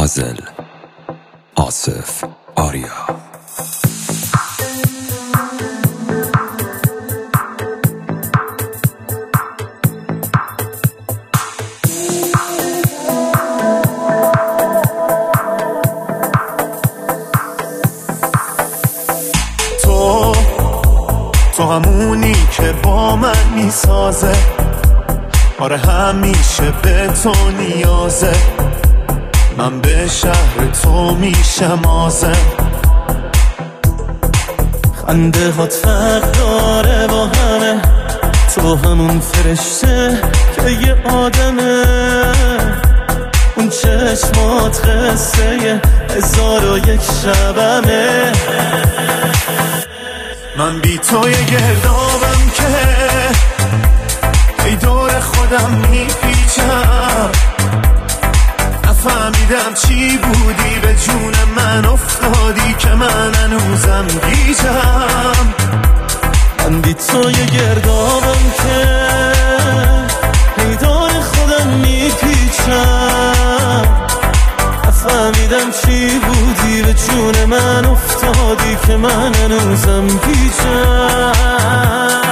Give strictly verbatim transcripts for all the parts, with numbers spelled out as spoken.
پازل آصف آریا. تو تو همونی که با من میسازه، آره همیشه به تو نیازه. من به شهر تو میشم آزم. خنده هات فرق داره با همه، تو همون فرشته که یه آدمه. اون چشمات قصه هزار و یک شبمه. من بی تو یه گردابم که ای دور خودم میپیچم. نفهمیدم چی بودی به جون من افتادی که من هنوزم گیجم. من بی تو یه گردابم که ای دور خودم میپیچم. نفهمیدم چی بودی به جون من افتادی که من هنوزم گیجم.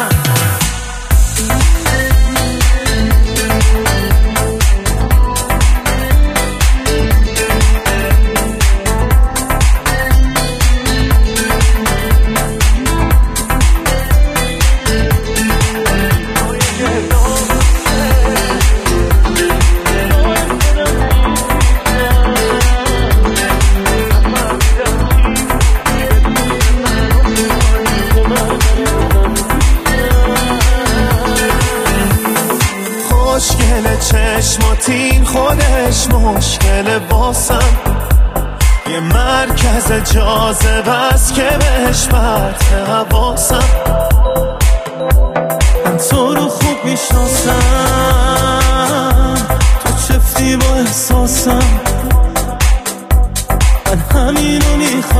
مشکل چشماتین خودش مشکل واسم. یه مرکز جاذبه است که بهش پرت حواسم. من تو رو خوب میشناسم، تو چفتی با احساسم. من همینو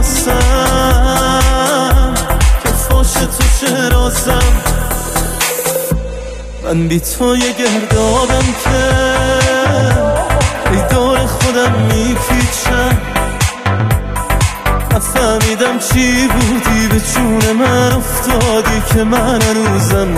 میخواستم که فاش تو چه رازم. من بی تو یه گردابم که ای دور خودم میپیچم. نفهمیدم چی بودی به جون من افتادی که من هنوزم